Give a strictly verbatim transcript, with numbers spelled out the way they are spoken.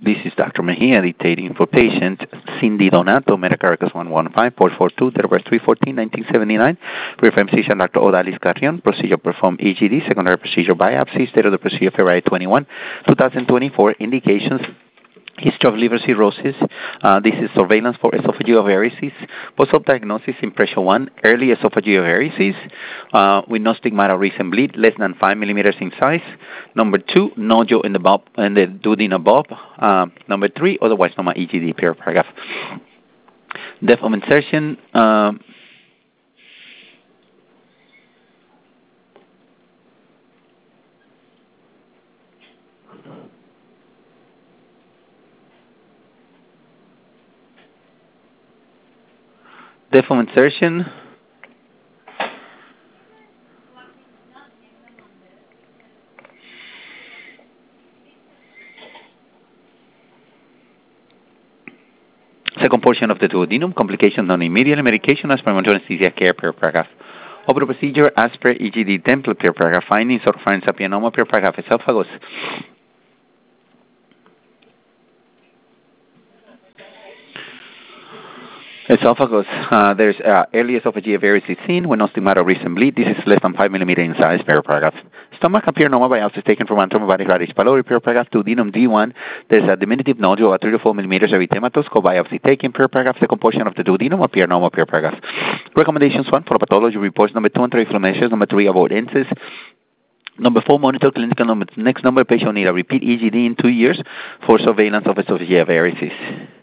This is Doctor Mejia dictating for patient Cindy Donato, Metacaracas one one five four four two, date of birth three fourteen nineteen seventy-nine. Reference physician Doctor Odalis Carrion. Procedure performed E G D, secondary procedure biopsy. Date of the procedure February twenty-first, twenty twenty-four. Indications: history of liver cirrhosis. Uh, this is surveillance for esophageal varices. Post-op diagnosis: impression one, early esophageal varices uh, with no stigmata, recent bleed, less than five millimeters in size. Number two, nodule in the bulb, in the duodenum bulb. Uh, number three, otherwise known as E G D, per paragraph. Depth of insertion. Uh, depth of insertion. Second portion of the duodenum, complication non immediate, medication as per anesthesia care, per paragraph. Open procedure as per E G D template, per paragraph. Findings or finds apianoma, per paragraph. Esophagus. Esophagus, uh, there's uh, early esophageal varices seen when no stigmata or recent bleed. This is less than five millimeters in size, per paragraph. Stomach appear normal biopsy taken from anatomobatic radius pylori, per paragraph. Duodenum D one, there's a diminutive nodule at three to four millimeters erythematous, co-biopsy taken, per paragraph. Second portion of the duodenum appear normal, per paragraph. Recommendations: one, for pathology reports. Number two, anti-reflux measures. Number three, avoidances. Number four, monitor clinical number. Next number, patient need a repeat E G D in two years for surveillance of esophageal varices.